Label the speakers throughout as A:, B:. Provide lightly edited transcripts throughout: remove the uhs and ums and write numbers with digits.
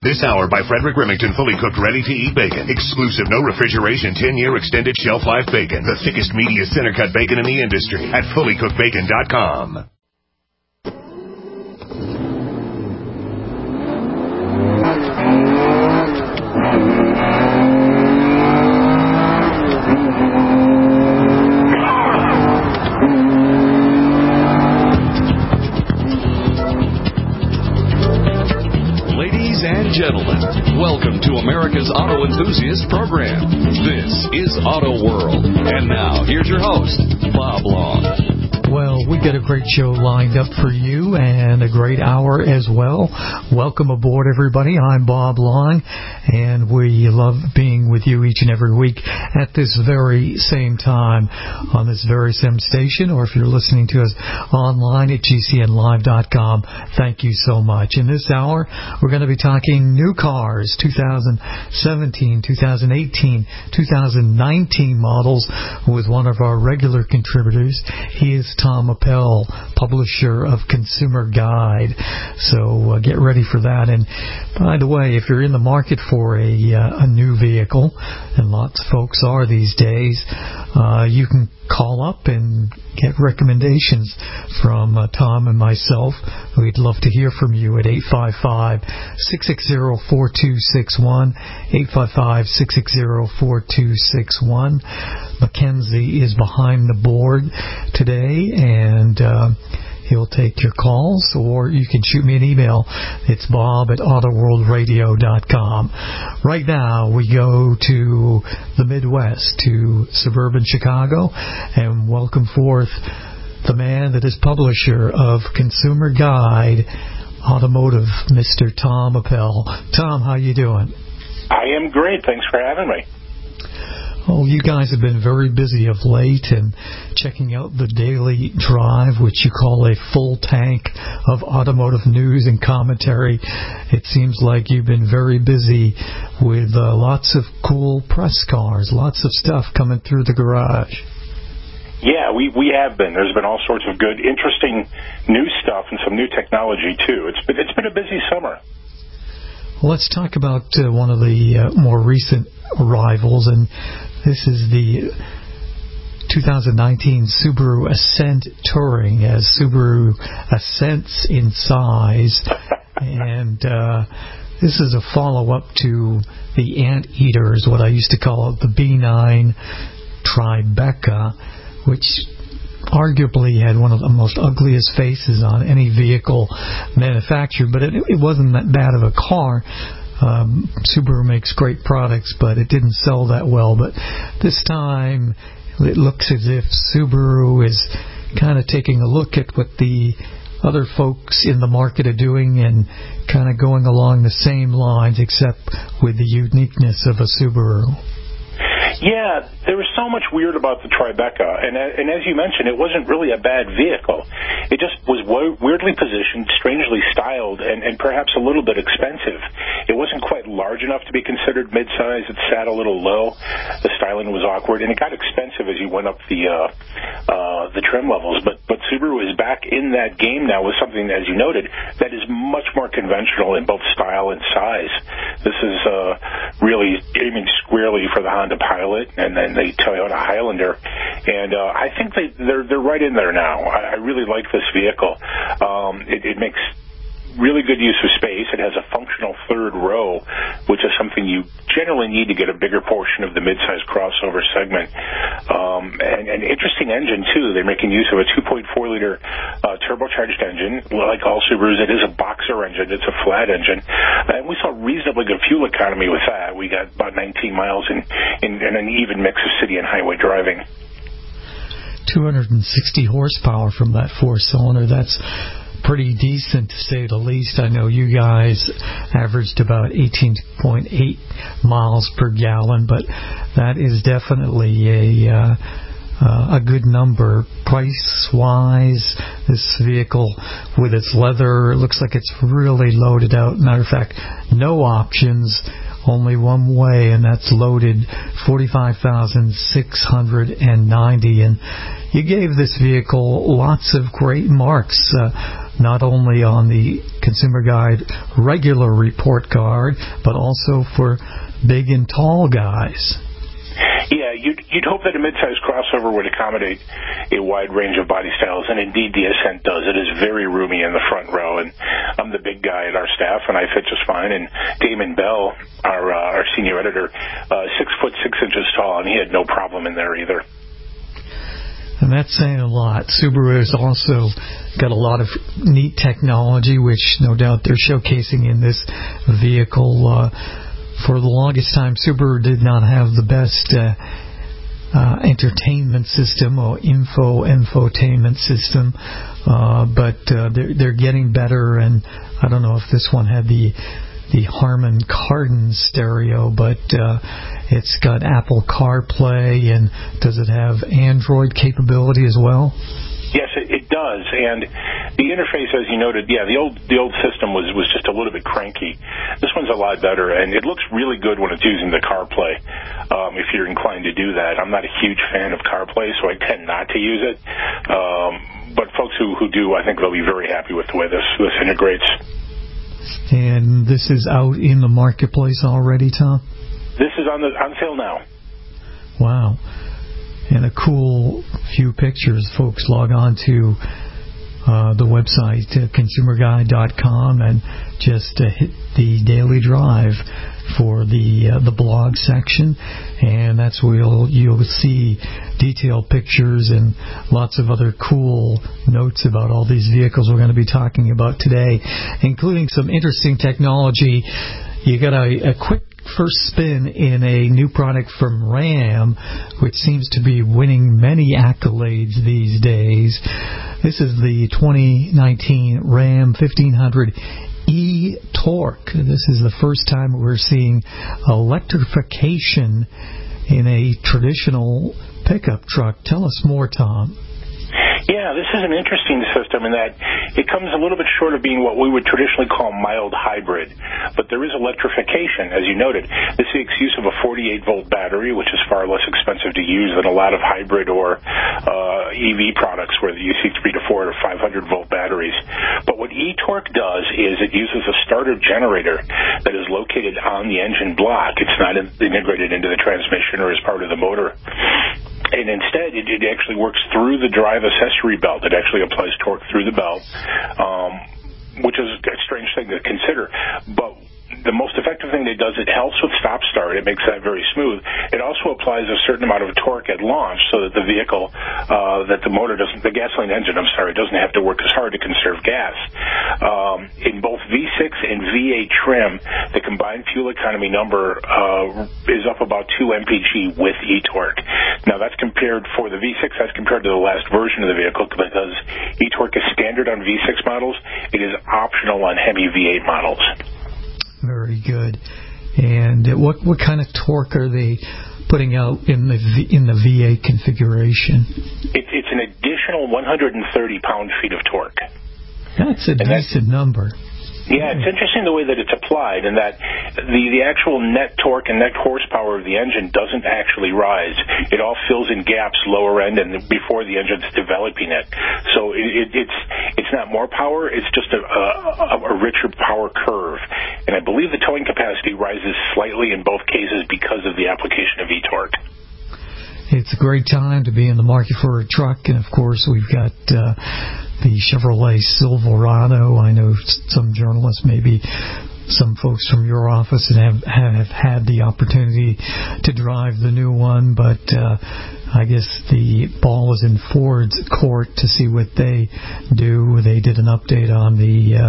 A: This hour by Frederick Remington, fully cooked, ready-to-eat bacon. Exclusive, no refrigeration, 10-year extended shelf life bacon. The thickest, meatiest, center-cut bacon in the industry at fullycookedbacon.com.
B: Gentlemen, welcome to America's Auto Enthusiast Program. This is Auto World. And now, here's your host, Bob Long.
C: Well, we got a great show lined up for you and a great hour as well. Welcome aboard, everybody. I'm Bob Long, and we love being with you each and every week at this very same time on this very same station, or if you're listening to us online at gcnlive.com, thank you so much. In this hour, we're going to be talking new cars, 2017, 2018, 2019 models with one of our regular contributors. He is Tom Appel, publisher of Consumer Guide. So get ready for that. And by the way, if you're in the market for a new vehicle, and lots of folks are these days, you can call up and get recommendations from Tom and myself. We'd love to hear from you at 855-660-4261, 855-660-4261. Mackenzie is behind the board today, and he'll take your calls, or you can shoot me an email. It's bob@autoworldradio.com. Right now, we go to the Midwest, to suburban Chicago, and welcome forth the man that is publisher of Consumer Guide Automotive, Mr. Tom Appel. Tom, how you doing?
D: I am great. Thanks for having me.
C: Oh, you guys have been very busy of late and checking out the Daily Drive, which you call a full tank of automotive news and commentary. It seems like you've been very busy with lots of cool press cars, lots of stuff coming through the garage.
D: Yeah, we have been. There's been all sorts of good, interesting new stuff and some new technology, too. It's been a busy summer.
C: Well, let's talk about one of the more recent arrivals, and this is the 2019 Subaru Ascent Touring, as Subaru ascents in size. And this is a follow-up to the Anteater, is what I used to call it, the B9 Tribeca, which arguably had one of the most ugliest faces on any vehicle manufactured, but it wasn't that bad of a car. Subaru makes great products, but it didn't sell that well. But this time, it looks as if Subaru is kind of taking a look at what the other folks in the market are doing and kind of going along the same lines, except with the uniqueness of a Subaru.
D: Yeah, there was so much weird about the Tribeca, and as you mentioned, it wasn't really a bad vehicle. It just was weirdly positioned, strangely styled, and perhaps a little bit expensive. It wasn't quite large enough to be considered midsize. It sat a little low. The styling was awkward, and it got expensive as you went up the trim levels. But Subaru is back in that game now with something, as you noted, that is much more conventional in both style and size. This is really aiming squarely for the Honda Pilot and then the Toyota Highlander, and I think they're right in there now. I really like this vehicle. It makes really good use of space. It has a functional third row, which is something you generally need to get a bigger portion of the midsize crossover segment. And an interesting engine, too. They're making use of a 2.4-liter turbocharged engine. Like all Subarus, it is a boxer engine. It's a flat engine. And we saw reasonably good fuel economy with that. We got about 19 miles in an even mix of city and highway driving.
C: 260 horsepower from that four-cylinder. That's pretty decent, to say the least. I know you guys averaged about 18.8 miles per gallon, but that is definitely a good number. Price-wise, this vehicle with its leather, it looks like it's really loaded out. Matter of fact, no options, only one way, and that's loaded $45,690. And you gave this vehicle lots of great marks, not only on the Consumer Guide regular report card, but also for big and tall guys.
D: Yeah, you'd hope that a midsize crossover would accommodate a wide range of body styles, and indeed the Ascent does. It is very roomy in the front row, and I'm the big guy at our staff, and I fit just fine. And Damon Bell, our senior editor, 6'6" tall, and he had no problem in there either.
C: And that's saying a lot. Subaru has also got a lot of neat technology, which no doubt they're showcasing in this vehicle. For the longest time, Subaru did not have the best entertainment system or infotainment system, but they're getting better. And I don't know if this one had the Harman Kardon stereo, but it's got Apple CarPlay, and does it have Android capability as well?
D: Yes, it does, and the interface, as you noted, the old system was just a little bit cranky. This one's a lot better, and it looks really good when it's using the CarPlay. If you're inclined to do that, I'm not a huge fan of CarPlay, so I tend not to use it. But folks who do, I think they'll be very happy with the way this integrates.
C: And this is out in the marketplace already, Tom?
D: This is on sale now.
C: Wow. And a cool few pictures. Folks, log on to the website, consumerguide.com, and just hit the Daily Drive for the blog section, and that's where you'll see detailed pictures and lots of other cool notes about all these vehicles we're going to be talking about today, including some interesting technology. You got a quick first spin in a new product from Ram, which seems to be winning many accolades these days. This is the 2019 Ram 1500 e-Torque. This is the first time we're seeing electrification in a traditional pickup truck. Tell us more, Tom.
D: Yeah, this is an interesting system in that it comes a little bit short of being what we would traditionally call mild hybrid, but there is electrification, as you noted. This makes use of a 48-volt battery, which is far less expensive to use than a lot of hybrid or EV products where you see 3 to 4 or 500-volt batteries. But what e-Torque does is it uses a starter generator that is located on the engine block. It's not integrated into the transmission or as part of the motor. And instead, it actually works through the drive accessory belt. It actually applies torque through the belt, which is a strange thing to consider. But the most effective thing it does, it helps with stop-start. It makes that very smooth. It also applies a certain amount of torque at launch so that the vehicle, the gasoline engine, doesn't have to work as hard to conserve gas. In both V6 and V8 trim, the combined fuel economy number is up about 2 mpg with e-Torque. Now, that's compared for the V6, that's compared to the last version of the vehicle, because e-Torque is standard on V6 models. It is optional on Hemi V8 models. Very
C: good. And what kind of torque are they putting out in the V8 configuration?
D: It's an additional 130 pound-feet of torque.
C: That's a decent number.
D: Yeah, it's interesting the way that it's applied, and that the actual net torque and net horsepower of the engine doesn't actually rise. It all fills in gaps lower end and before the engine's developing it. So it's not more power, it's just a richer power curve. And I believe the towing capacity rises slightly in both cases because of the application of e-Torque.
C: It's a great time to be in the market for a truck, and of course we've got the Chevrolet Silverado. I know some journalists, maybe some folks from your office, have had the opportunity to drive the new one, but I guess the ball is in Ford's court to see what they do. They did an update on the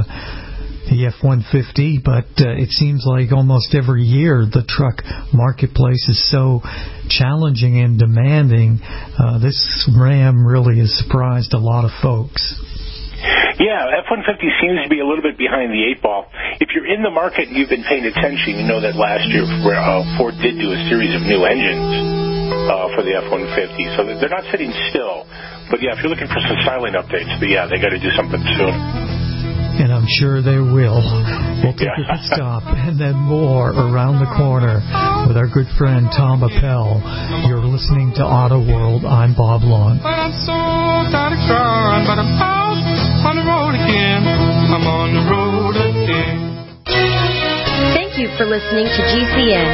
C: F-150, but it seems like almost every year the truck marketplace is so challenging and demanding. This Ram really has surprised a lot of folks.
D: Yeah, F-150 seems to be a little bit behind the 8-ball. If you're in the market and you've been paying attention, you know that last year Ford did do a series of new engines for the F-150, so they're not sitting still. But yeah, if you're looking for some styling updates, they got to do something soon.
C: And I'm sure they will. We'll take a quick stop and then more around the corner with our good friend Tom Appel. You're listening to Auto World. I'm Bob Long.
E: But I'm so tired of crying, but I'm out on the road again. I'm on the road Thank you for listening to GCN.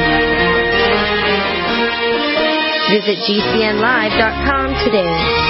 E: Visit GCNlive.com today.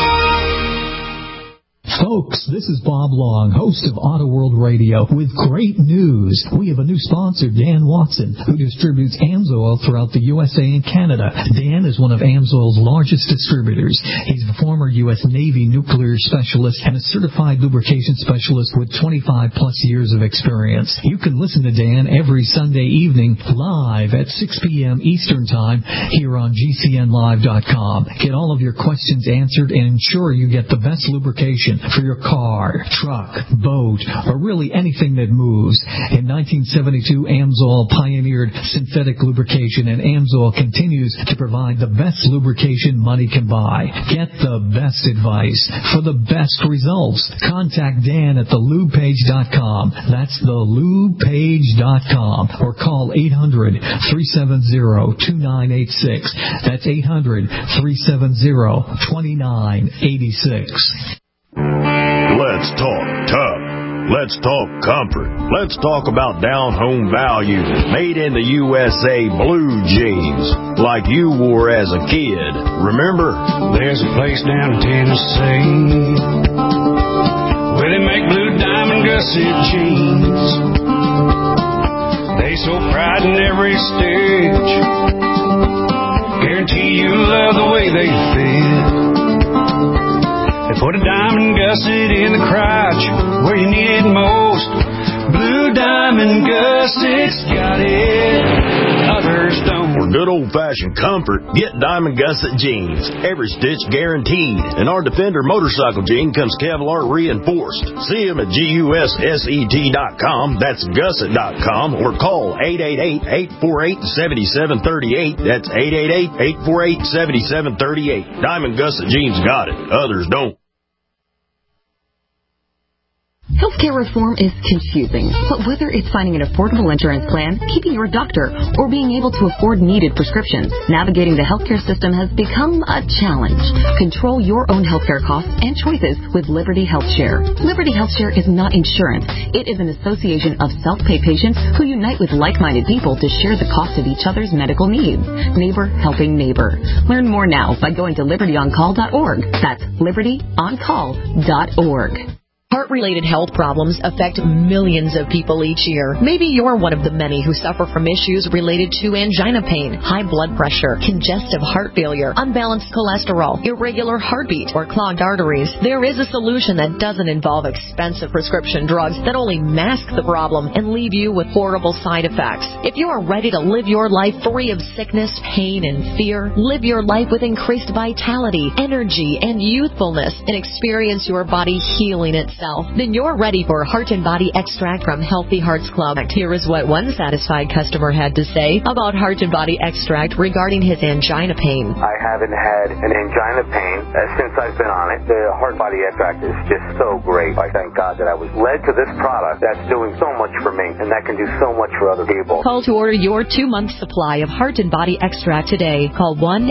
C: Folks, this is Bob Long, host of Auto World Radio, with great news. We have a new sponsor, Dan Watson, who distributes AMSOIL throughout the USA and Canada. Dan is one of AMSOIL's largest distributors. He's a former U.S. Navy nuclear specialist and a certified lubrication specialist with 25-plus years of experience. You can listen to Dan every Sunday evening live at 6 p.m. Eastern Time here on GCNlive.com. Get all of your questions answered and ensure you get the best lubrication for your car, truck, boat, or really anything that moves. In 1972, AMSOIL pioneered synthetic lubrication, and AMSOIL continues to provide the best lubrication money can buy. Get the best advice for the best results. Contact Dan at thelubepage.com. That's thelubepage.com. Or call 800-370-2986. That's 800-370-2986.
F: Let's talk tough. Let's talk comfort. Let's talk about down-home value. Made in the USA blue jeans, like you wore as a kid. Remember?
G: There's a place down in Tennessee where they make blue diamond gusset jeans. They so pride in every stitch. Guarantee you love the way they fit. They put a diamond gusset in the crotch where you need it most. Blue diamond gussets got it, others don't.
F: For good old-fashioned comfort, get diamond gusset jeans. Every stitch guaranteed. And our Defender motorcycle jean comes Kevlar reinforced. See them at GUSSET.com. That's gusset.com. Or call 888-848-7738. That's 888-848-7738. Diamond gusset jeans got it, others don't.
H: Healthcare reform is confusing, but whether it's finding an affordable insurance plan, keeping your doctor, or being able to afford needed prescriptions, navigating the healthcare system has become a challenge. Control your own healthcare costs and choices with Liberty HealthShare. Liberty HealthShare is not insurance. It is an association of self-pay patients who unite with like-minded people to share the cost of each other's medical needs. Neighbor helping neighbor. Learn more now by going to libertyoncall.org. That's libertyoncall.org.
I: Heart-related health problems affect millions of people each year. Maybe you're one of the many who suffer from issues related to angina pain, high blood pressure, congestive heart failure, unbalanced cholesterol, irregular heartbeat, or clogged arteries. There is a solution that doesn't involve expensive prescription drugs that only mask the problem and leave you with horrible side effects. If you are ready to live your life free of sickness, pain, and fear, live your life with increased vitality, energy, and youthfulness, and experience your body healing itself, then you're ready for Heart and Body Extract from Healthy Hearts Club. Here is what one satisfied customer had to say about Heart and Body Extract regarding his angina pain.
J: I haven't had an angina pain since I've been on it. The Heart Body Extract is just so great. I thank God that I was led to this product that's doing so much for me, and that can do so much for other people.
I: Call to order your 2-month supply of Heart and Body Extract today. Call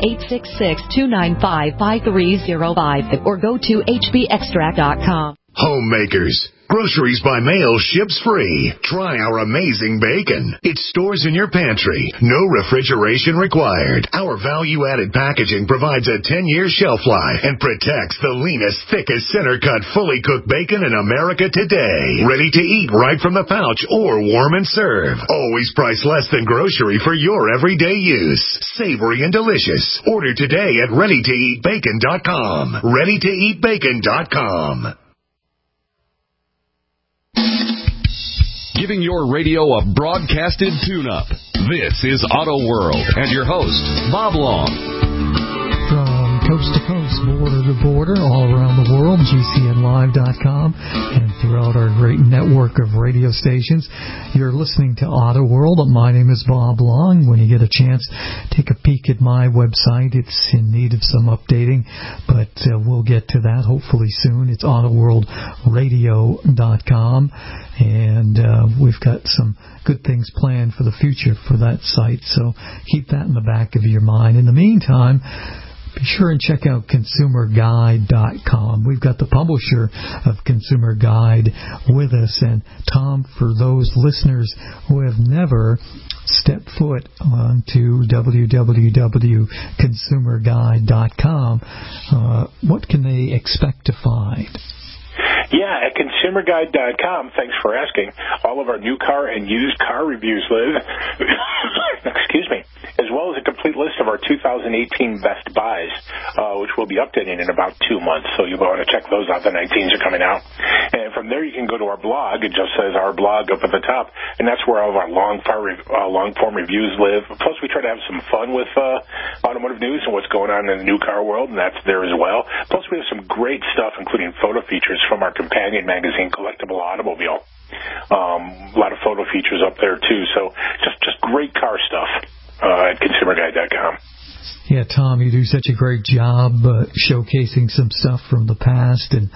I: 1-866-295-5305 or go to hbextract.com.
A: Homemakers. Groceries by mail ships free. Try our amazing bacon. It stores in your pantry. No refrigeration required. Our value-added packaging provides a 10-year shelf life and protects the leanest, thickest center-cut, fully cooked bacon in America today. Ready to eat right from the pouch or warm and serve. Always priced less than grocery for your everyday use. Savory and delicious. Order today at ReadyToEatBacon.com. ReadyToEatBacon.com.
B: Giving your radio a broadcasted tune-up. This is Auto World and your host, Bob Long.
C: From coast to coast, border to border, all around the world, GCNlive.com, and throughout our great network of radio stations. You're listening to Auto World. My name is Bob Long. When you get a chance, take a peek at my website. It's in need of some updating, but we'll get to that hopefully soon. It's AutoWorldRadio.com, and we've got some good things planned for the future for that site, so keep that in the back of your mind. In the meantime, be sure and check out ConsumerGuide.com. We've got the publisher of Consumer Guide with us. And Tom, for those listeners who have never stepped foot onto www.consumerguide.com, what can they expect to find?
D: Yeah, at ConsumerGuide.com, thanks for asking, all of our new car and used car reviews live, excuse me, as well as a complete list of our 2018 Best Buys, which we'll be updating in about 2 months, so you'll want to check those out. The 19s are coming out. And from there you can go to our blog. It just says our blog up at the top, and that's where all of our long-form reviews live. Plus, we try to have some fun with automotive news and what's going on in the new car world, and that's there as well. Plus, we have some great stuff, including photo features from our companion magazine, Collectible Automobile. A lot of photo features up there, too. So just great car stuff at ConsumerGuide.com.
C: Yeah, Tom, you do such a great job showcasing some stuff from the past, and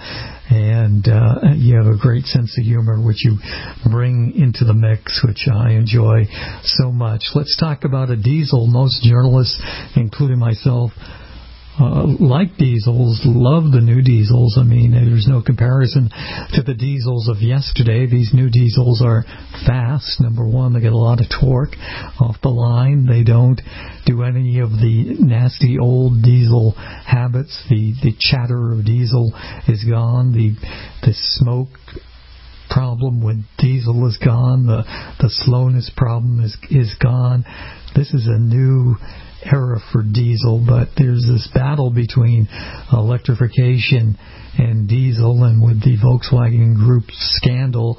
C: you have a great sense of humor, which you bring into the mix, which I enjoy so much. Let's talk about a diesel. Most journalists, including myself, like diesels, love the new diesels. I mean, there's no comparison to the diesels of yesterday. These new diesels are fast. Number one, they get a lot of torque off the line. They don't do any of the nasty old diesel habits. The chatter of diesel is gone. The smoke problem with diesel is gone. The slowness problem is gone. This is a new era for diesel, but there's this battle between electrification and diesel, and with the Volkswagen Group scandal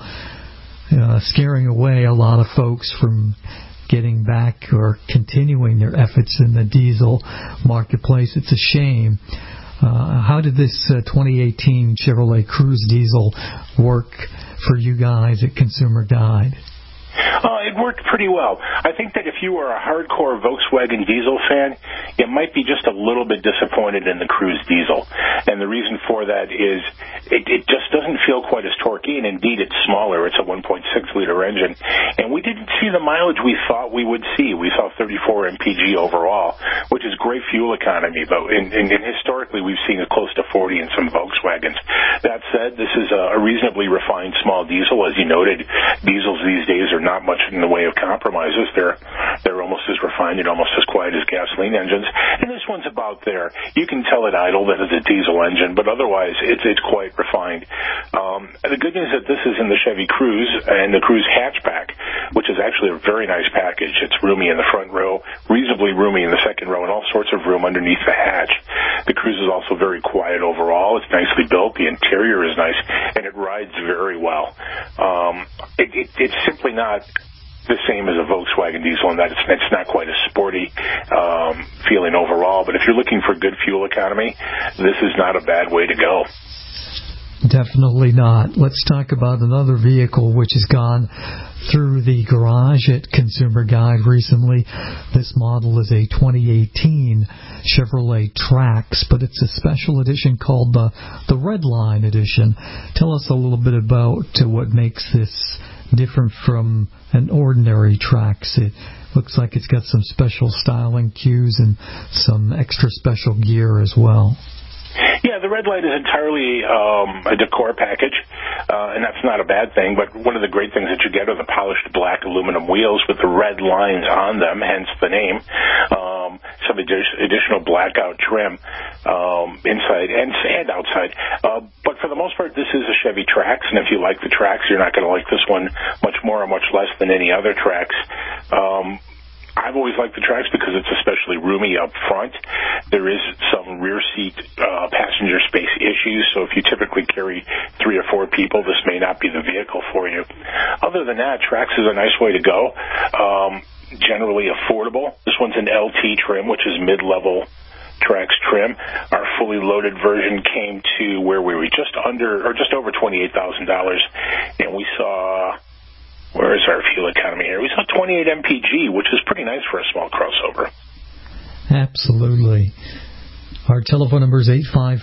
C: scaring away a lot of folks from getting back or continuing their efforts in the diesel marketplace. It's a shame. How did this 2018 Chevrolet Cruze diesel work for you guys at Consumer Guide?
D: It worked pretty well. I think that if you were a hardcore Volkswagen diesel fan, you might be just a little bit disappointed in the Cruze diesel. And the reason for that is it just doesn't feel quite as torquey, and indeed it's smaller. It's a 1.6-liter engine. And we didn't see the mileage we thought we would see. We saw 34 mpg overall, which is great fuel economy, but and historically we've seen it close to 40 in some Volkswagens. That said, this is a reasonably refined small diesel. As you noted, diesels these days are not much in the way of compromises. They're almost as refined and almost as quiet as gasoline engines. And this one's about there. You can tell it idle that it's a diesel engine, but otherwise it's quite refined. The good news is that this is in the Chevy Cruze and the Cruze hatchback, which is actually a very nice package. It's roomy in the front row, reasonably roomy in the second row, and all sorts of room underneath the hatch. The Cruze is also very quiet overall. It's nicely built. The interior is nice, and it rides very well. It's simply not the same as a Volkswagen diesel in that it's not quite a sporty feeling overall. But if you're looking for good fuel economy, this is not a bad way to go.
C: Definitely not. Let's talk about another vehicle which has gone through the garage at Consumer Guide recently. This model is a 2018 Chevrolet Trax, but it's a special edition called the Redline Edition. Tell us a little bit about what makes this different from an ordinary Trax. It looks like it's got some special styling cues and some extra special gear as well.
D: Yeah, the red light is entirely a decor package, and that's not a bad thing, but one of the great things that you get are the polished black aluminum wheels with the red lines on them, hence the name. Some additional blackout trim inside and outside. But for the most part, this is a Chevy Trax, and if you like the Trax, you're not going to like this one much more or much less than any other Trax. I've always liked the Trax because it's especially roomy up front. There is some rear seat passenger space issues, so if you typically carry 3 or 4 people, this may not be the vehicle for you. Other than that, Trax is a nice way to go. Generally affordable. This one's an LT trim, which is mid-level Trax trim. Our fully loaded version came to where we were just over $28,000, and we saw... Where is our fuel economy here? We saw 28 mpg, which is pretty nice for a small crossover.
C: Absolutely. Our telephone number is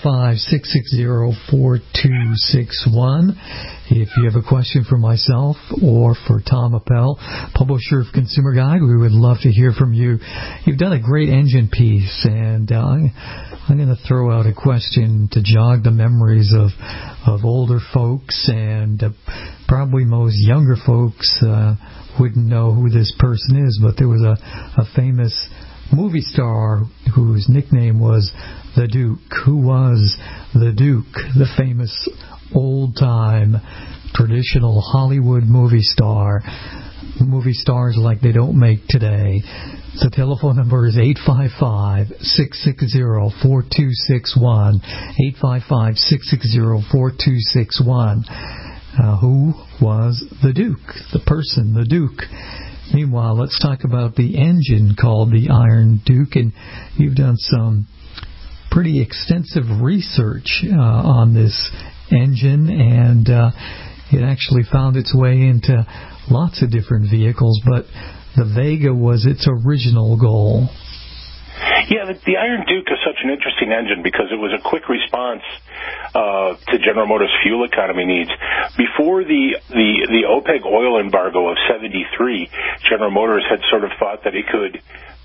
C: 855-660-4261. If you have a question for myself or for Tom Appel, publisher of Consumer Guide, we would love to hear from you. You've done a great engine piece, and I'm going to throw out a question to jog the memories of older folks, and probably most younger folks wouldn't know who this person is, but there was a famous movie star whose nickname was the Duke. Who was the Duke? The famous old-time traditional Hollywood movie star. Movie stars like they don't make today. The telephone number is 855-660-4261. 855-660-4261. Who was the Duke? The person, the Duke. Meanwhile, let's talk about the engine called the Iron Duke, and you've done some pretty extensive research on this engine, and it actually found its way into lots of different vehicles, but the Vega was its original goal.
D: Yeah, the Iron Duke is such an interesting engine because it was a quick response to General Motors' fuel economy needs. Before the OPEC oil embargo of 73, General Motors had sort of thought that it could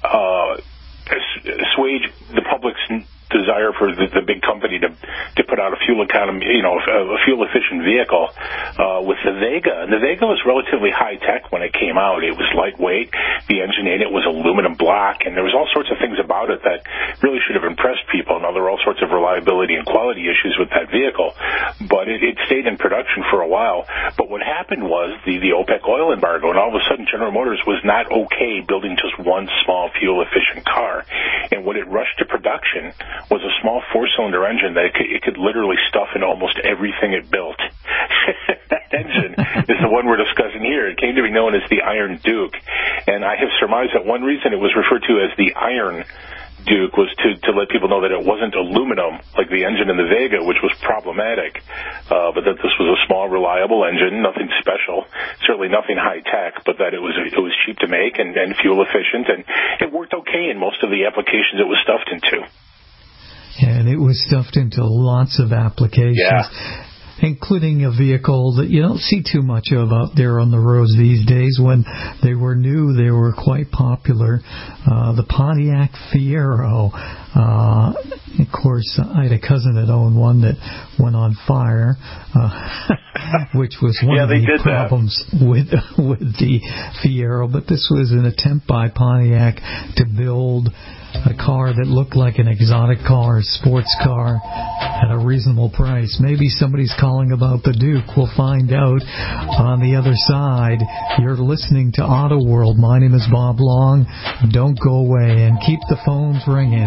D: assuage the public's desire for the big company to put out a fuel economy, a fuel efficient vehicle with the Vega. And the Vega was relatively high tech when it came out. It was lightweight. The engine in it was aluminum block, and there was all sorts of things about it that really should have impressed people. Now, there were all sorts of reliability and quality issues with that vehicle, but it stayed in production for a while. But what happened was the OPEC oil embargo, and all of a sudden General Motors was not okay building just one small fuel efficient car. And when it rushed to production was a small four-cylinder engine that it could literally stuff in almost everything it built. That engine is the one we're discussing here. It came to be known as the Iron Duke, and I have surmised that one reason it was referred to as the Iron Duke was to let people know that it wasn't aluminum like the engine in the Vega, which was problematic, but that this was a small, reliable engine, nothing special, certainly nothing high-tech, but that it was cheap to make and fuel efficient, and it worked okay in most of the applications it was stuffed into.
C: And it was stuffed into lots of applications, including a vehicle that you don't see too much of out there on the roads these days. When they were new, they were quite popular. The Pontiac Fiero. Of course, I had a cousin that owned one that went on fire, which was one of the problems with the Fiero. But this was an attempt by Pontiac to build a car that looked like an exotic car, a sports car, at a reasonable price. Maybe somebody's calling about the Duke. We'll find out on the other side. You're listening to Auto World. My name is Bob Long. Don't go away, and keep the phones ringing.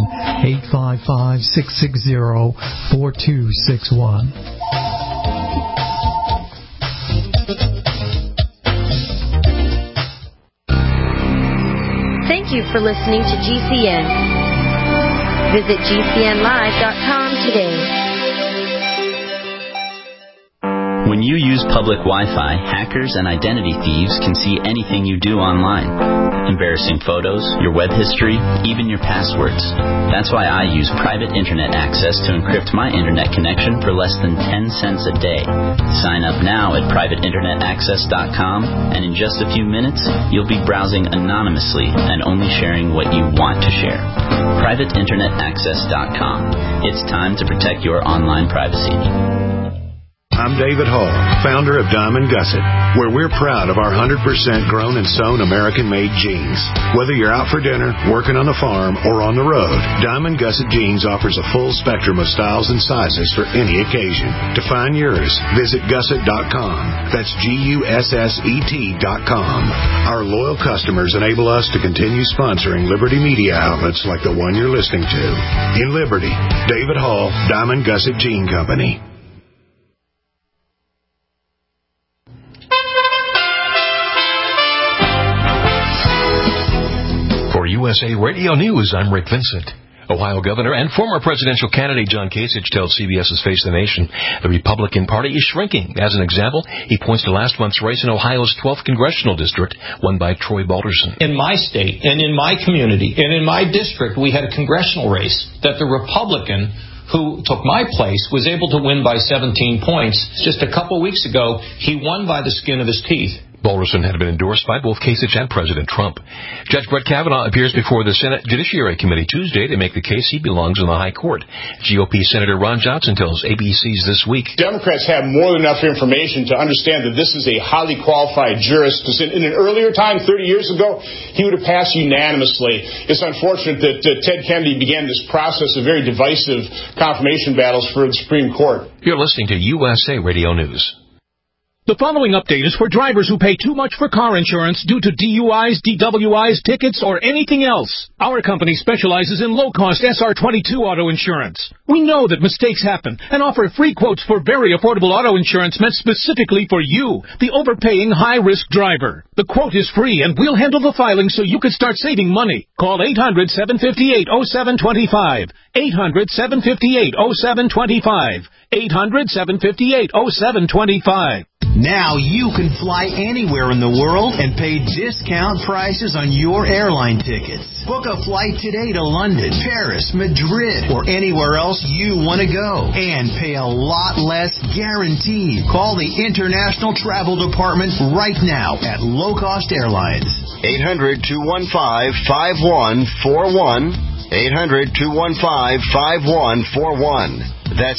C: 855-660-4261.
E: Thank you for listening to GCN. Visit GCNlive.com today.
K: When you use public Wi-Fi, hackers and identity thieves can see anything you do online. Embarrassing photos, your web history, even your passwords. That's why I use private internet access to encrypt my internet connection for less than 10 cents a day. Sign up now at privateinternetaccess.com, and in just a few minutes, you'll be browsing anonymously and only sharing what you want to share. privateinternetaccess.com. It's time to protect your online privacy.
A: I'm David Hall, founder of Diamond Gusset, where we're proud of our 100% grown and sewn American-made jeans. Whether you're out for dinner, working on the farm, or on the road, Diamond Gusset Jeans offers a full spectrum of styles and sizes for any occasion. To find yours, visit gusset.com. That's GUSSET.com. Our loyal customers enable us to continue sponsoring Liberty media outlets like the one you're listening to. In Liberty, David Hall, Diamond Gusset Jean Company.
L: For USA Radio News, I'm Rick Vincent. Ohio Governor and former presidential candidate John Kasich tells CBS's Face the Nation the Republican Party is shrinking. As an example, he points to last month's race in Ohio's 12th congressional district, won by Troy Balderson.
M: In my state and in my community and in my district, we had a congressional race that the Republican who took my place was able to win by 17 points. Just a couple weeks ago, he won by the skin of his teeth.
L: Balderson had been endorsed by both Kasich and President Trump. Judge Brett Kavanaugh appears before the Senate Judiciary Committee Tuesday to make the case he belongs in the high court. GOP Senator Ron Johnson tells ABC's This Week.
N: Democrats have more than enough information to understand that this is a highly qualified jurist. In an earlier time, 30 years ago, he would have passed unanimously. It's unfortunate that Ted Kennedy began this process of very divisive confirmation battles for the Supreme Court.
L: You're listening to USA Radio News.
O: The following update is for drivers who pay too much for car insurance due to DUIs, DWIs, tickets, or anything else. Our company specializes in low-cost SR22 auto insurance. We know that mistakes happen and offer free quotes for very affordable auto insurance meant specifically for you, the overpaying high-risk driver. The quote is free, and we'll handle the filing so you can start saving money. Call 800-758-0725. 800-758-0725. 800-758-0725.
P: Now you can fly anywhere in the world and pay discount prices on your airline tickets. Book a flight today to London, Paris, Madrid, or anywhere else you want to go. And pay a lot less guaranteed. Call the International Travel Department right now at Low Cost Airlines.
Q: 800-215-5141. 800-215-5141. That's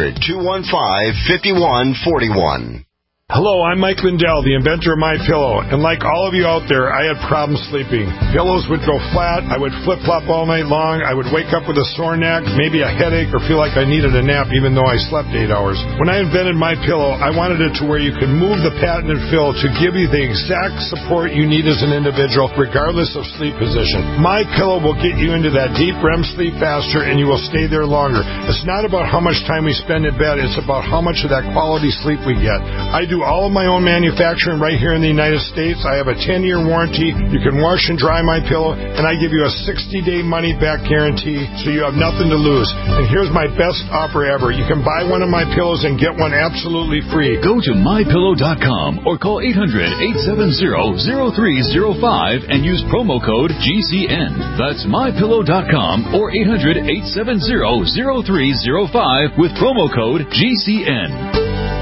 Q: 800-215-5141.
R: Hello, I'm Mike Lindell, the inventor of MyPillow, and like all of you out there, I had problems sleeping. Pillows would go flat, I would flip-flop all night long, I would wake up with a sore neck, maybe a headache, or feel like I needed a nap even though I slept 8 hours. When I invented MyPillow, I wanted it to where you could move the patented fill to give you the exact support you need as an individual, regardless of sleep position. MyPillow will get you into that deep REM sleep faster, and you will stay there longer. It's not about how much time we spend in bed, it's about how much of that quality sleep we get. I do all of my own manufacturing right here in the United States. I have a 10-year warranty. You can wash and dry my pillow, and I give you a 60-day money-back guarantee, so you have nothing to lose. And here's my best offer ever. You can buy one of my pillows and get one absolutely free.
B: Go to MyPillow.com or call 800-870-0305 and use promo code GCN. That's MyPillow.com or 800-870-0305 with promo code GCN.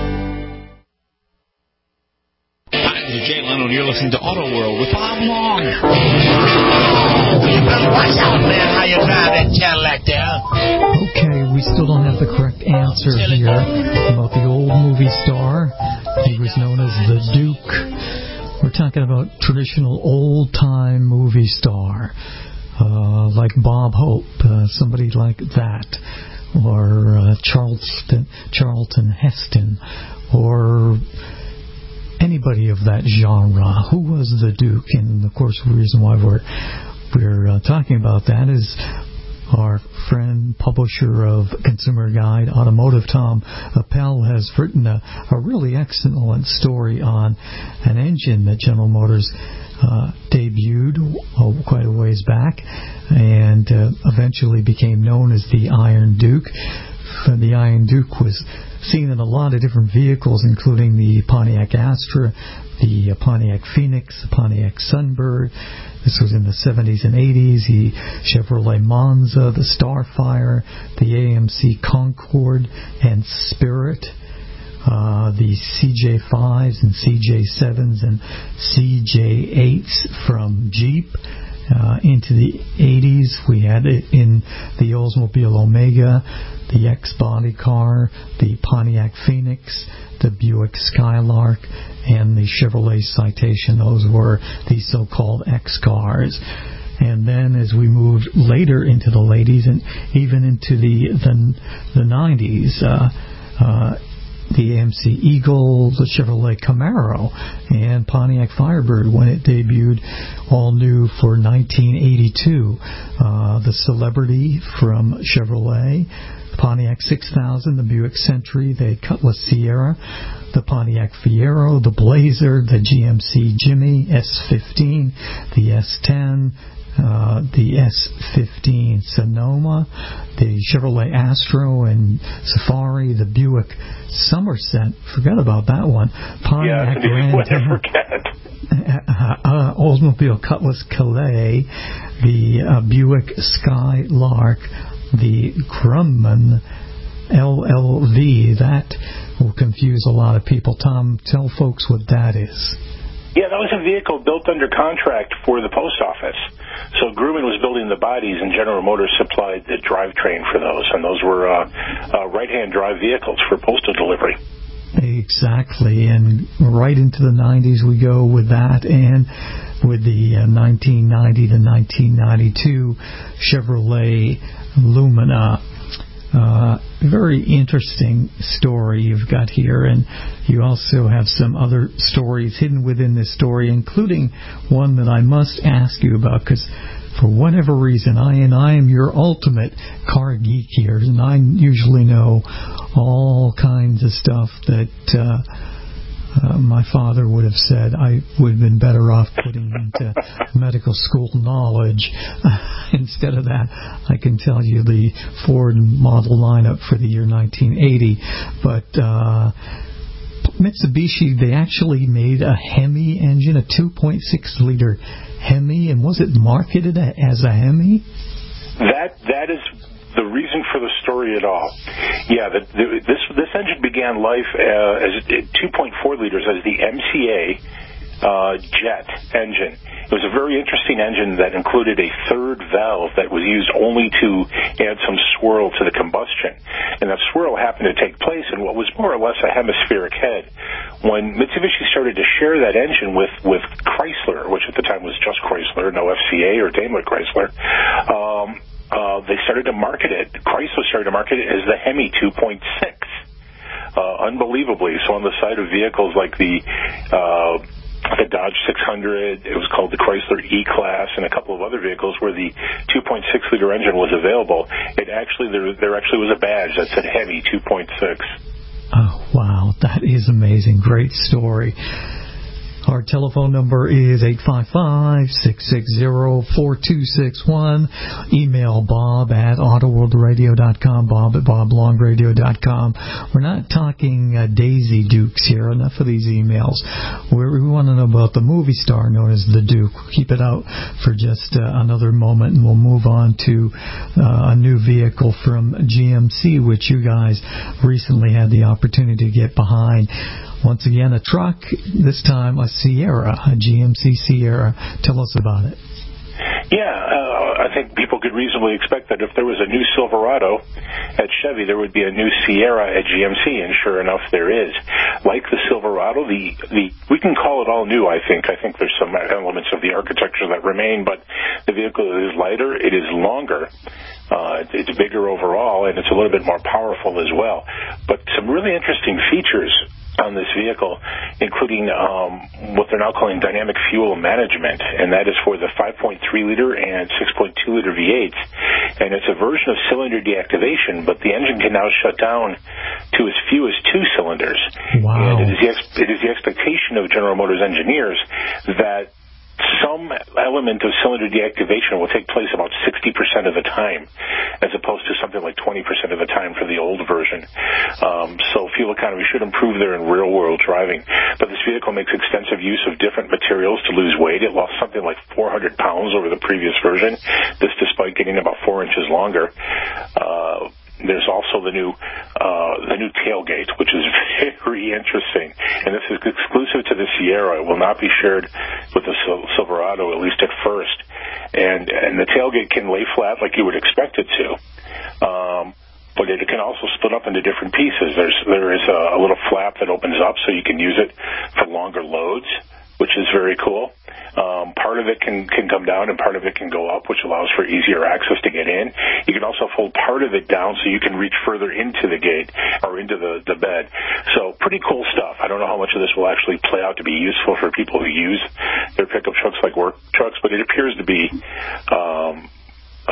S: Jay Leno, and you're listening to Auto World with Bob Long. You better watch out, man, how you drive that Cadillac there.
C: Okay, we still don't have the correct answer here about the old movie star. He was known as the Duke. We're talking about traditional old-time movie star, like Bob Hope, somebody like that, or Charlton Heston, or anybody of that genre. Who was the Duke? And of course, the reason why we're talking about that is our friend, publisher of Consumer Guide Automotive, Tom Appel, has written a really excellent story on an engine that General Motors debuted quite a ways back and eventually became known as the Iron Duke. The Iron Duke was seen in a lot of different vehicles, including the Pontiac Astra, the Pontiac Phoenix, the Pontiac Sunbird. This was in the 70s and 80s. The Chevrolet Monza, the Starfire, the AMC Concorde and Spirit, the CJ5s and CJ7s and CJ8s from Jeep. Into the 80s, we had it in the Oldsmobile Omega, the X-Body car, the Pontiac Phoenix, the Buick Skylark, and the Chevrolet Citation. Those were the so-called X-cars. And then as we moved later into the late 80s and even into the 90s, the AMC Eagle, the Chevrolet Camaro, and Pontiac Firebird when it debuted, all new for 1982. The Celebrity from Chevrolet, Pontiac 6000, the Buick Century, the Cutlass Sierra, the Pontiac Fiero, the Blazer, the GMC Jimmy, S15, the S10, the S15 Sonoma, the Chevrolet Astro and Safari, the Buick Somerset, forgot about that one, Pontiac Grand Oldsmobile Cutlass Calais, the Buick Skylark, the Grumman LLV. That will confuse a lot of people. Tom, tell folks what that is.
D: Yeah, that was a vehicle built under contract for the post office. So Grumman was building the bodies, and General Motors supplied the drivetrain for those, and those were right-hand drive vehicles for postal delivery.
C: Exactly, and right into the 90s we go with that, and with the 1990 to 1992 Chevrolet Lumina. Very interesting story you've got here, and you also have some other stories hidden within this story, including one that I must ask you about, because for whatever reason, I am your ultimate car geek here, and I usually know all kinds of stuff that my father would have said I would have been better off putting into medical school knowledge. Instead of that, I can tell you the Ford model lineup for the year 1980. But Mitsubishi, they actually made a Hemi engine, a 2.6-liter Hemi, and was it marketed as a Hemi?
D: That is the reason for the story at all. Yeah, this engine began life as 2.4 liters as the MCA jet engine. It was a very interesting engine that included a third valve that was used only to add some swirl to the combustion. And that swirl happened to take place in what was more or less a hemispheric head. When Mitsubishi started to share that engine with Chrysler, which at the time was just Chrysler, no FCA or Daimler Chrysler, they started to market it. Chrysler started to market it as the Hemi 2.6. Unbelievably. So on the side of vehicles like the Dodge 600, it was called the Chrysler E-Class, and a couple of other vehicles where the 2.6-liter engine was available, there actually was a badge that said Hemi 2.6.
C: Oh, wow. That is amazing. Great story. Our telephone number is 855-660-4261. Email Bob at AutoWorldRadio.com, Bob at BobLongRadio.com. We're not talking Daisy Dukes here. Enough of these emails. We want to know about the movie star known as the Duke. Keep it out for just another moment, and we'll move on to a new vehicle from GMC, which you guys recently had the opportunity to get behind. Once again, a truck, this time a Sierra, a GMC Sierra. Tell us about it.
D: Yeah, I think people could reasonably expect that if there was a new Silverado at Chevy, there would be a new Sierra at GMC, and sure enough, there is. Like the Silverado, we can call it all new, I think. I think there's some elements of the architecture that remain, but the vehicle is lighter, it is longer, it's bigger overall, and it's a little bit more powerful as well. But some really interesting features on this vehicle, including what they're now calling dynamic fuel management, and that is for the 5.3-liter and 6.2-liter V8s. And it's a version of cylinder deactivation, but the engine can now shut down to as few as 2 cylinders.
C: Wow.
D: And it is the expectation of General Motors engineers that some element of cylinder deactivation will take place about 60% of the time, as opposed to something like 20% of the time for the old version. So fuel economy should improve there in real-world driving. But this vehicle makes extensive use of different materials to lose weight. It lost something like 400 pounds over the previous version, this despite getting about 4 inches longer. There's also the new tailgate, which is very interesting, and this is exclusive to the Sierra. It will not be shared with the Silverado, at least at first. And the tailgate can lay flat like you would expect it to, but it can also split up into different pieces. There is a little flap that opens up so you can use it for longer loads, which is very cool. Part of it can come down and part of it can go up, which allows for easier access to get in. You can also fold part of it down so you can reach further into the gate or into the bed. So pretty cool stuff. I don't know how much of this will actually play out to be useful for people who use their pickup trucks like work trucks, but it appears to be less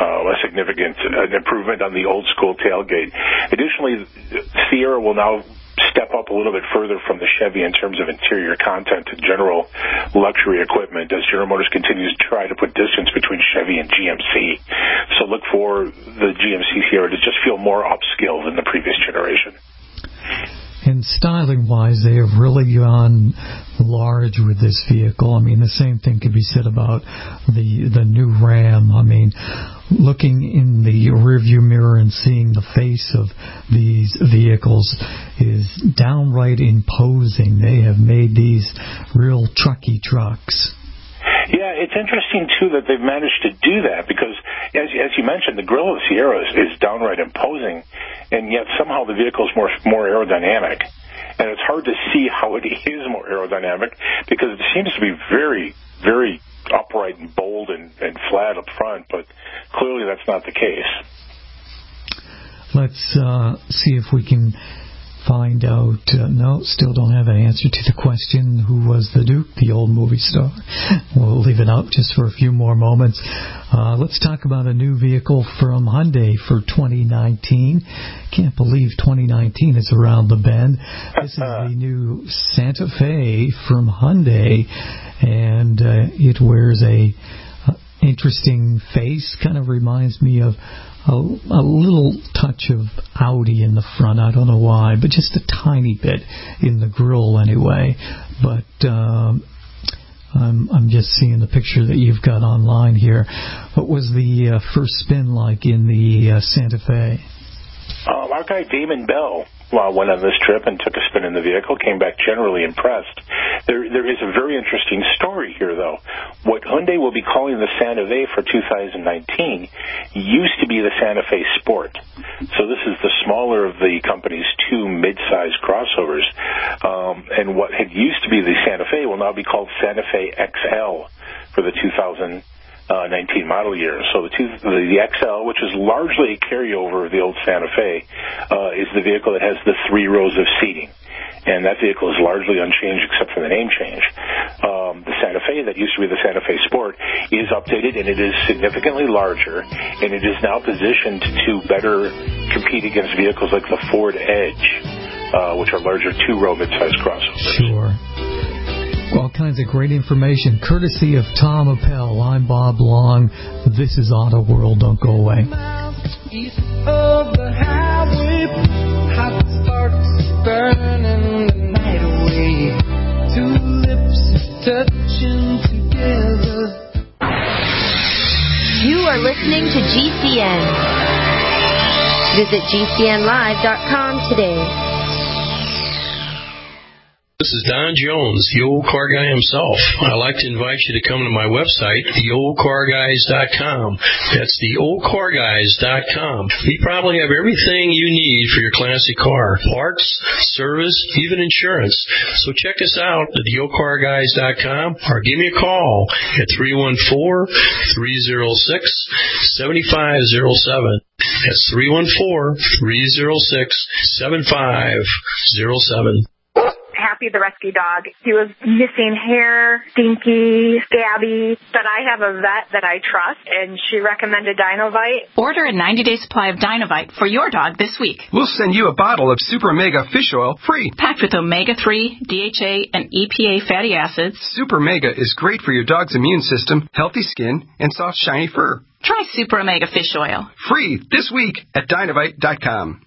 D: significant improvement on the old school tailgate. Additionally, Sierra will now step up a little bit further from the Chevy in terms of interior content and general luxury equipment as General Motors continues to try to put distance between Chevy and GMC. So look for the GMC Sierra to just feel more upscale than the previous generation.
C: And styling-wise, they have really gone large with this vehicle. I mean, the same thing could be said about the new Ram. I mean, looking in the rearview mirror and seeing the face of these vehicles is downright imposing. They have made these real trucky trucks.
D: Yeah, it's interesting, too, that they've managed to do that because, as you mentioned, the grille of the Sierra is downright imposing, and yet somehow the vehicle is more aerodynamic. And it's hard to see how it is more aerodynamic because it seems to be very, very upright and bold and flat up front, but clearly that's not the case.
C: Let's see if we can find out. No, still don't have an answer to the question, who was the Duke, the old movie star? We'll leave it out just for a few more moments. Let's talk about a new vehicle from Hyundai for 2019. Can't believe 2019 is around the bend. This is the new Santa Fe from Hyundai, and it wears a interesting face. Kind of reminds me of a little touch of Audi in the front. I don't know why, but just a tiny bit in the grille anyway. But I'm just seeing the picture that you've got online here. What was the first spin like in the Santa Fe?
D: Our guy Damon Bell went on this trip and took a spin in the vehicle, came back generally impressed. There is a very interesting story here, though. What Hyundai will be calling the Santa Fe for 2019 used to be the Santa Fe Sport. So this is the smaller of the company's two mid-size crossovers. And what had used to be the Santa Fe will now be called Santa Fe XL for the 2019 model year. So the XL, which is largely a carryover of the old Santa Fe, is the vehicle that has the 3 rows of seating. And that vehicle is largely unchanged except for the name change. The Santa Fe, that used to be the Santa Fe Sport, is updated, and it is significantly larger, and it is now positioned to better compete against vehicles like the Ford Edge, which are larger 2-row mid-size crossovers.
C: Sure. All kinds of great information, courtesy of Tom Appel. I'm Bob Long. This is Auto World. Don't go away.
T: East of the highway, hot sparks burning the night away. 2 lips touching together.
E: You are listening to GCN. Visit GCNlive.com today.
U: This is Don Jones, the old car guy himself. I'd like to invite you to come to my website, theoldcarguys.com. That's theoldcarguys.com. We probably have everything you need for your classic car. Parts, service, even insurance. So check us out at theoldcarguys.com or give me a call at 314-306-7507. That's 314-306-7507.
V: Happy the rescue dog. He was missing hair, stinky, scabby, but I have a vet that I trust, and she recommended Dinovite.
W: Order a 90-day supply of Dinovite for your dog this week.
X: We'll send you a bottle of Super Mega Fish Oil free.
W: Packed with omega-3, DHA, and EPA fatty acids.
X: Super Mega is great for your dog's immune system, healthy skin, and soft, shiny fur.
W: Try Super Omega Fish Oil.
X: Free this week at Dinovite.com.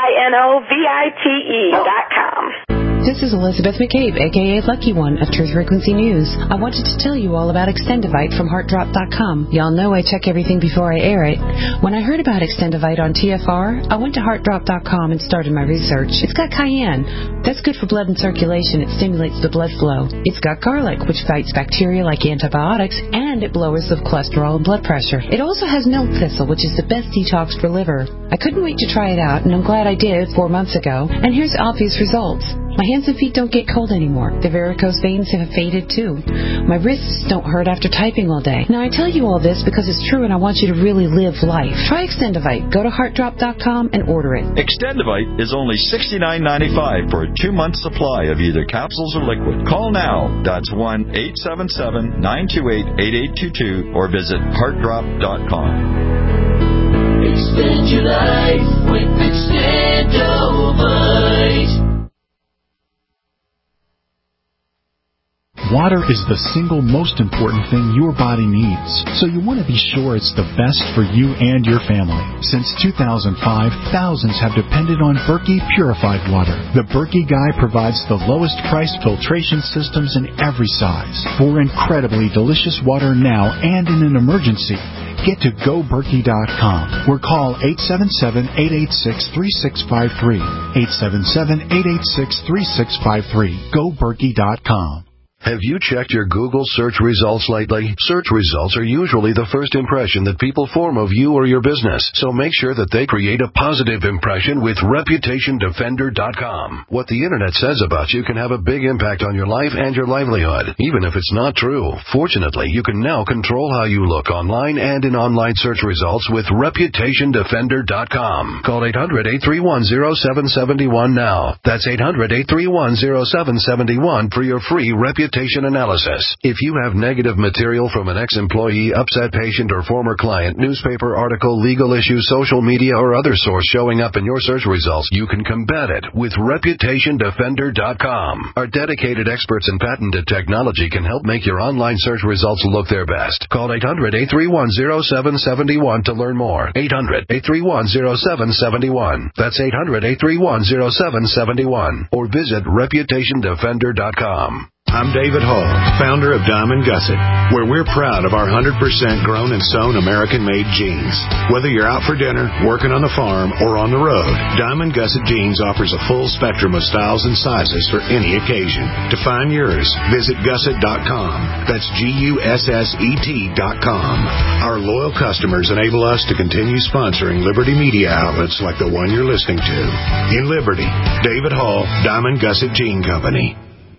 V: DINOVITE.com.
H: This is Elizabeth McCabe, a.k.a. Lucky One of Truth Frequency News. I wanted to tell you all about Extendivite from HeartDrop.com. Y'all know I check everything before I air it. When I heard about Extendivite on TFR, I went to HeartDrop.com and started my research. It's got cayenne. That's good for blood and circulation. It stimulates the blood flow. It's got garlic, which fights bacteria like antibiotics, and it lowers the cholesterol and blood pressure. It also has milk thistle, which is the best detox for liver. I couldn't wait to try it out, and I'm glad I did 4 months ago. And here's obvious results. My hands and feet don't get cold anymore. The varicose veins have faded too. My wrists don't hurt after typing all day. Now I tell you all this because it's true and I want you to really live life. Try Extendivite. Go to HeartDrop.com and order it.
Y: Extendivite is only $69.95 for a 2-month supply of either capsules or liquid. Call now. That's 1-877-928-8822 or visit HeartDrop.com.
T: Extend your life with Extendovite.
F: Water is the single most important thing your body needs, so you want to be sure it's the best for you and your family. Since 2005, thousands have depended on Berkey purified water. The Berkey Guy provides the lowest priced filtration systems in every size. For incredibly delicious water now and in an emergency, get to GoBerkey.com or call 877-886-3653. 877-886-3653. GoBerkey.com.
G: Have you checked your Google search results lately? Search results are usually the first impression that people form of you or your business, so make sure that they create a positive impression with ReputationDefender.com. What the Internet says about you can have a big impact on your life and your livelihood, even if it's not true. Fortunately, you can now control how you look online and in online search results with ReputationDefender.com. Call 800-831-0771 now. That's 800-831-0771 for your free reputation analysis. If you have negative material from an ex-employee, upset patient, or former client, newspaper article, legal issue, social media, or other source showing up in your search results, you can combat it with ReputationDefender.com. Our dedicated experts in patented technology can help make your online search results look their best. Call 800-831-0771 to learn more. 800-831-0771. That's 800-831-0771. Or visit ReputationDefender.com.
A: I'm David Hall, founder of Diamond Gusset, where we're proud of our 100% grown and sewn American-made jeans. Whether you're out for dinner, working on the farm, or on the road, Diamond Gusset Jeans offers a full spectrum of styles and sizes for any occasion. To find yours, visit Gusset.com. That's GUSSET.com. Our loyal customers enable us to continue sponsoring Liberty media outlets like the one you're listening to. In Liberty, David Hall, Diamond Gusset Jean Company.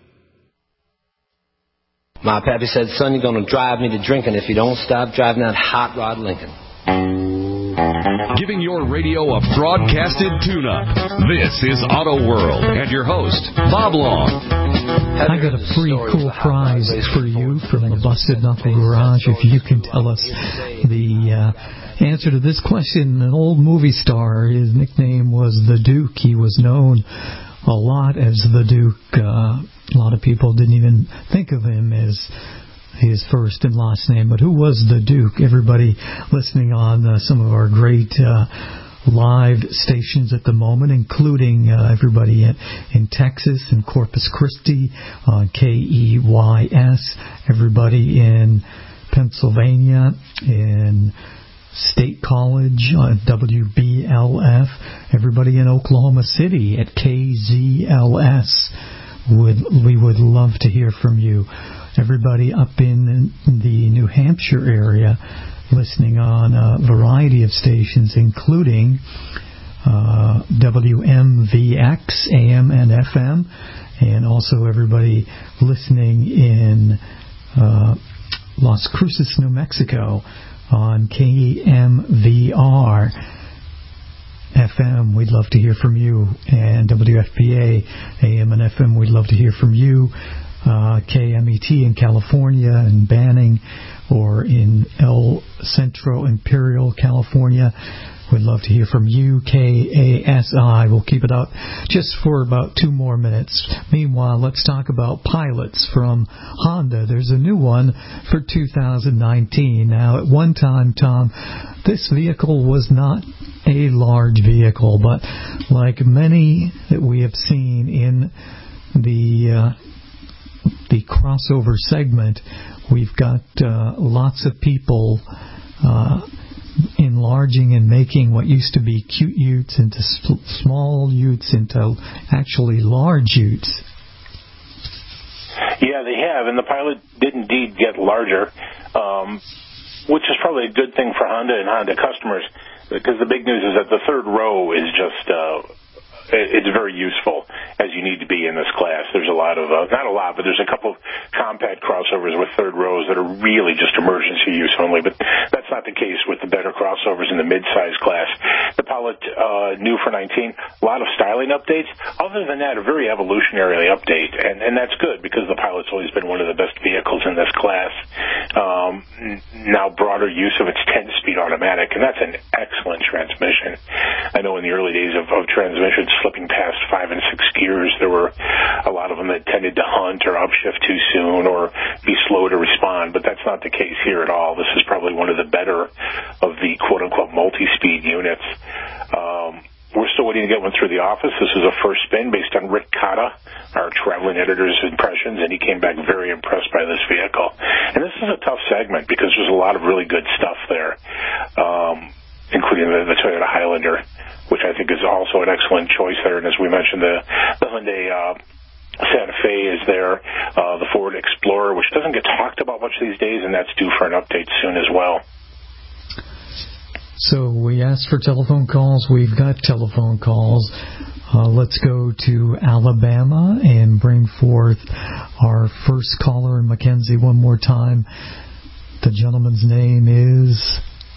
I: My pappy said, son, you're going to drive me to drinking if you don't stop driving that hot rod Lincoln.
B: Giving your radio a broadcasted tune-up. This is Auto World and your host, Bob Long.
C: I got a pretty cool prize for you from the Busted Knuckle Garage if you can tell us the answer to this question. An old movie star, his nickname was the Duke. He was known a lot as the Duke. A lot of people didn't even think of him as his first and last name. But who was the Duke? Everybody listening on some of our great live stations at the moment, including everybody in Texas and Corpus Christi on KEYS, everybody in Pennsylvania, in State College on WBLF, everybody in Oklahoma City at KZLS. We would love to hear from you. Everybody up in the New Hampshire area listening on a variety of stations, including WMVX, AM and FM, and also everybody listening in Las Cruces, New Mexico on KMVR FM, we'd love to hear from you. And WFPA, AM and FM, we'd love to hear from you. KMET in California and Banning, or in El Centro Imperial, California, we'd love to hear from you. KASI, we'll keep it up just for about 2 more minutes. Meanwhile, let's talk about pilots from Honda. There's a new one for 2019. Now, at one time, Tom, this vehicle was not a large vehicle, but like many that we have seen in the crossover segment, we've got lots of people enlarging and making what used to be cute utes into small utes into actually large utes.
D: Yeah, they have, and the Pilot did indeed get larger, which is probably a good thing for Honda and Honda customers, because the big news is that the third row is just it's very useful, as you need to be in this class. There's a lot of, not a lot, but there's a couple of compact crossovers with third rows that are really just emergency use only, but that's not the case with the better crossovers in the mid-size class. The Pilot new for 19. A lot of styling updates. Other than that, a very evolutionary update, and that's good because the Pilot's always been one of the best vehicles in this class. Now broader use of its 10-speed automatic, and that's an excellent transmission. I know in the early days of transmissions slipping past 5 and 6 gears, there were a lot of them that tended to hunt or upshift too soon or be slow to respond, but that's not the case here at all. This is probably one of the better of the quote-unquote multi-speed units. We're still waiting to get one through the office. This is a first spin based on Rick Cotta, our traveling editor's impressions, and he came back very impressed by this vehicle. And this is a tough segment because there's a lot of really good stuff there, including the Toyota Highlander, which I think is also an excellent choice there. And as we mentioned, the Hyundai Santa Fe is there, the Ford Explorer, which doesn't get talked about much these days, and that's due for an update soon as well.
C: So we asked for telephone calls. We've got telephone calls. Let's go to Alabama and bring forth our first caller in Mackenzie one more time. The gentleman's name is...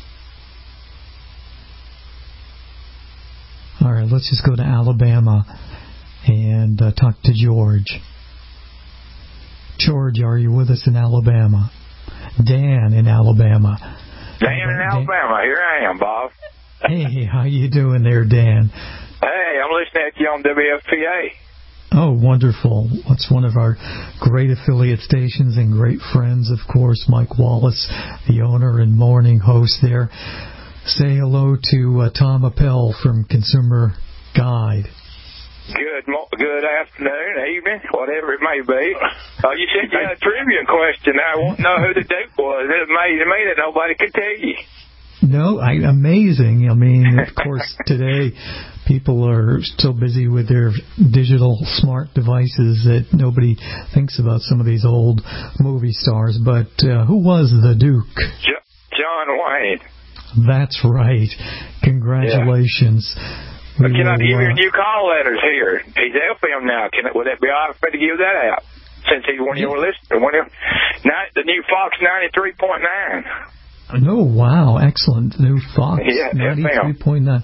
C: All right, let's just go to Alabama and talk to George. George, are you with us in Alabama? Dan in Alabama.
J: Dan in Alabama. Here I am, Bob.
C: Hey, how you doing there, Dan?
J: Hey, I'm listening to you on WFPA.
C: Oh, wonderful. That's one of our great affiliate stations and great friends, of course, Mike Wallace, the owner and morning host there. Say hello to Tom Appel from Consumer Guide.
J: Good afternoon, evening, whatever it may be. You said you had a trivia question. I want to know who the Duke was. It amazed me that nobody could tell you.
C: No, amazing. I mean, of course, today people are so busy with their digital smart devices that nobody thinks about some of these old movie stars. But who was the Duke?
J: John Wayne.
C: That's right. Congratulations.
J: Yeah. But can I give you new call letters here? He's FM now. Would that be all right to give that out? Since he's one of your listeners. The new Fox 93.9.
C: Oh, wow. Excellent. New Fox 93.9.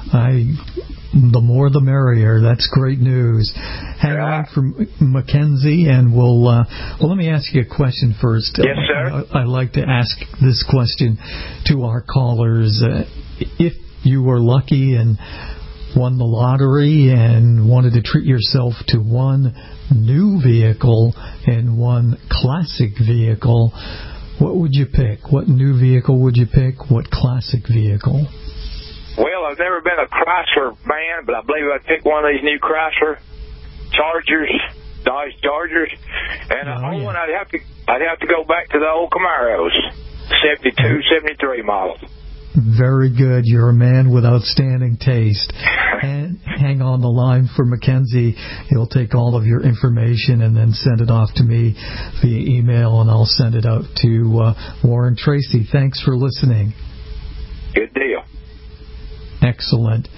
C: The more the merrier. That's great news. Hang on for Mackenzie, and we'll let me ask you a question first.
J: Yes, sir.
C: I like to ask this question to our callers. If you were lucky and won the lottery and wanted to treat yourself to one new vehicle and one classic vehicle, what would you pick? What new vehicle would you pick? What classic vehicle?
J: Well, I've never been a Chrysler man, but I believe I'd pick one of these new Chrysler Chargers, Dodge Chargers, and one I'd have to go back to the old Camaros, 72, 73 models.
C: Very good. You're a man with outstanding taste. And hang on the line for Mackenzie. He'll take all of your information and then send it off to me via email, and I'll send it out to Warren Tracy. Thanks for listening.
J: Good deal.
C: Excellent.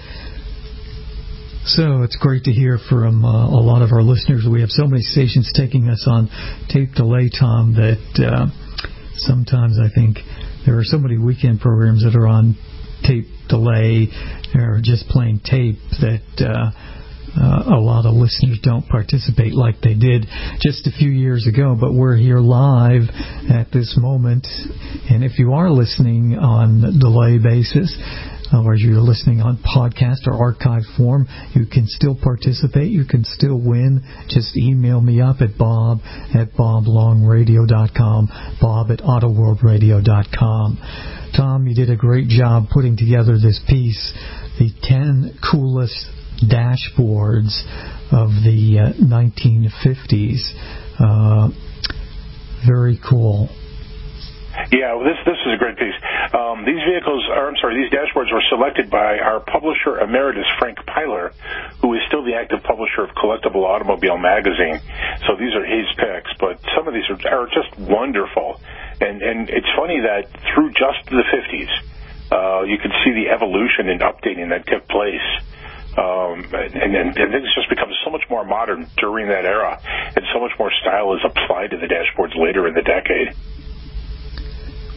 C: So it's great to hear from a lot of our listeners. We have so many stations taking us on tape delay, Tom, that sometimes I think there are so many weekend programs that are on tape delay or just plain tape that a lot of listeners don't participate like they did just a few years ago. But we're here live at this moment, and if you are listening on delay basis, or you're listening on podcast or archive form, you can still participate. You can still win. Just email me up at bob@boblongradio.com, bob@autoworldradio.com. Tom, you did a great job putting together this piece, the 10 coolest dashboards of the 1950s. Very cool.
D: Yeah, this is a great piece. These dashboards were selected by our publisher emeritus, Frank Pyler, who is still the active publisher of Collectible Automobile magazine. So these are his picks, but some of these are just wonderful. And it's funny that through just the 50s, you could see the evolution and updating that took place. And things just become so much more modern during that era, and so much more style is applied to the dashboards later in the decade.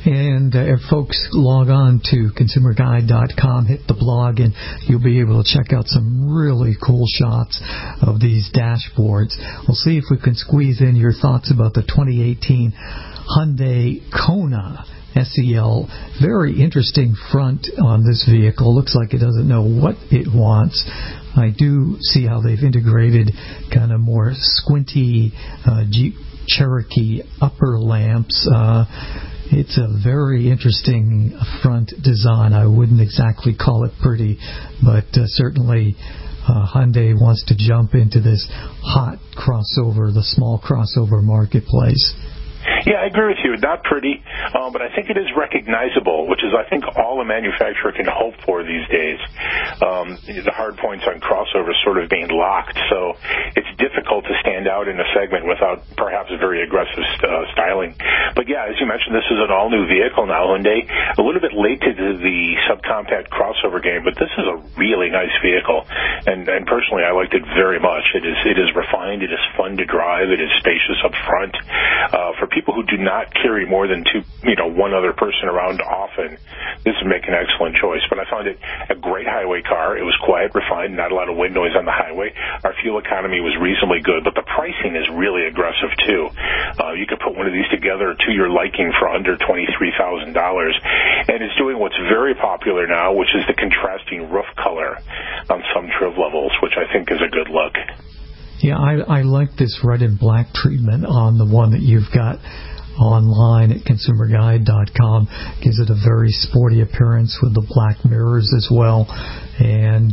C: And if folks log on to consumerguide.com, hit the blog, and you'll be able to check out some really cool shots of these dashboards. We'll see if we can squeeze in your thoughts about the 2018 Hyundai Kona SEL. Very interesting front on this vehicle. Looks like it doesn't know what it wants. I do see how they've integrated kind of more squinty Jeep Cherokee upper lamps. It's a very interesting front design. I wouldn't exactly call it pretty, but certainly Hyundai wants to jump into this hot crossover, the small crossover marketplace.
D: Yeah, I agree with you. Not pretty, but I think it is recognizable, which is, I think, all a manufacturer can hope for these days. The hard points on crossovers sort of being locked, so it's difficult to stand out in a segment without perhaps a very aggressive styling. But yeah, as you mentioned, this is an all-new vehicle now, Hyundai. A little bit late to the subcompact crossover game, but this is a really nice vehicle, and personally, I liked it very much. It is refined. It is fun to drive. It is spacious up front. For people who do not carry more than one other person around often, this would make an excellent choice. But I found it a great highway car. It was quiet, refined, not a lot of wind noise on the highway. Our fuel economy was reasonably good, but the pricing is really aggressive too. You could put one of these together to your liking for under $23,000, and it's doing what's very popular now, which is the contrasting roof color on some trim levels, which I think is a good look.
C: Yeah, I like this red and black treatment on the one that you've got online at consumerguide.com. Gives it a very sporty appearance with the black mirrors as well. And,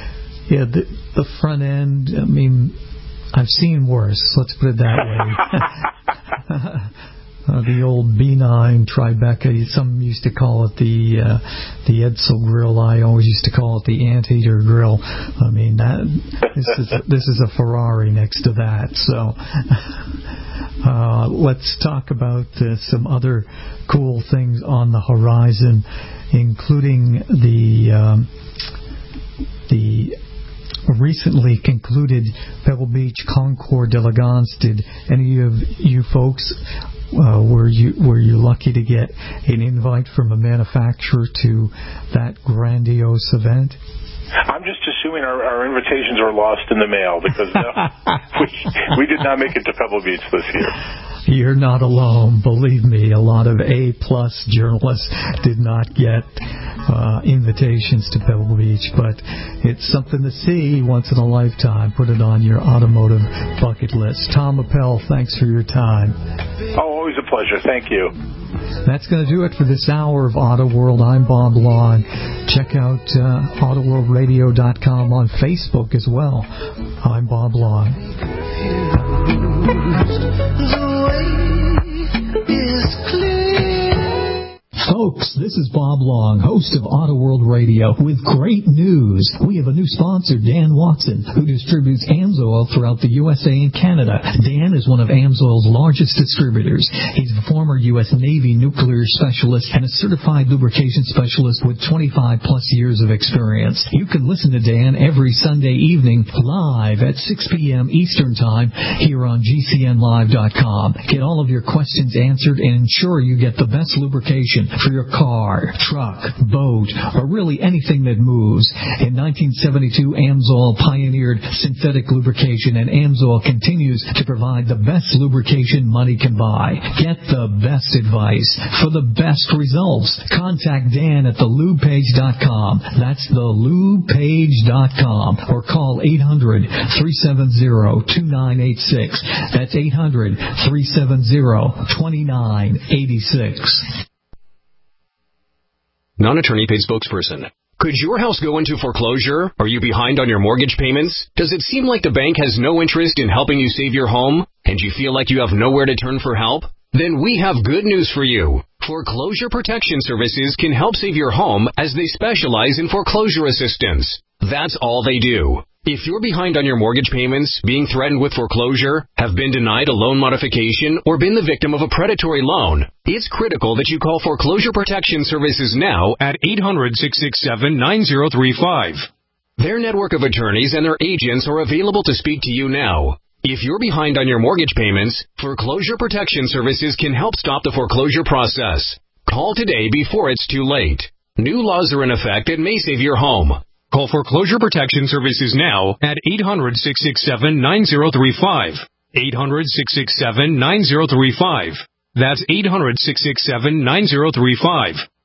C: the front end, I mean, I've seen worse. Let's put it that way. The old B9 Tribeca, some used to call it the Edsel grill. I always used to call it the Anteater grill. I mean, this is a Ferrari next to that. So let's talk about some other cool things on the horizon, including the recently concluded Pebble Beach Concours d'Elegance. Did any of you folks were you lucky to get an invite from a manufacturer to that grandiose event?
D: I'm just assuming our invitations are lost in the mail, because we did not make it to Pebble Beach this year.
C: You're not alone. Believe me, a lot of A-plus journalists did not get invitations to Pebble Beach, but it's something to see once in a lifetime. Put it on your automotive bucket list. Tom Appel, thanks for your time.
D: Oh, always a pleasure. Thank you.
C: That's going to do it for this hour of Auto World. I'm Bob Long. Check out AutoWorldRadio.com on Facebook as well. I'm Bob Long. Folks, this is Bob Long, host of Auto World Radio, with great news. We have a new sponsor, Dan Watson, who distributes AMSOIL throughout the USA and Canada. Dan is one of AMSOIL's largest distributors. He's a former U.S. Navy nuclear specialist and a certified lubrication specialist with 25-plus years of experience. You can listen to Dan every Sunday evening live at 6 p.m. Eastern Time here on GCNlive.com. Get all of your questions answered and ensure you get the best lubrication for your car, truck, boat, or really anything that moves. In 1972, AMSOIL pioneered synthetic lubrication, and AMSOIL continues to provide the best lubrication money can buy. Get the best advice for the best results. Contact Dan at thelubepage.com. That's thelubepage.com. Or call 800-370-2986. That's 800-370-2986.
K: Non-attorney paid spokesperson. Could your house go into foreclosure? Are you behind on your mortgage payments? Does it seem like the bank has no interest in helping you save your home? And you feel like you have nowhere to turn for help? Then we have good news for you. Foreclosure Protection Services can help save your home, as they specialize in foreclosure assistance. That's all they do. If you're behind on your mortgage payments, being threatened with foreclosure, have been denied a loan modification, or been the victim of a predatory loan, it's critical that you call Foreclosure Protection Services now at 800-667-9035. Their network of attorneys and their agents are available to speak to you now. If you're behind on your mortgage payments, Foreclosure Protection Services can help stop the foreclosure process. Call today before it's too late. New laws are in effect that may save your home. Call Foreclosure Protection Services now at 800-667-9035. 800-667-9035. That's 800-667-9035.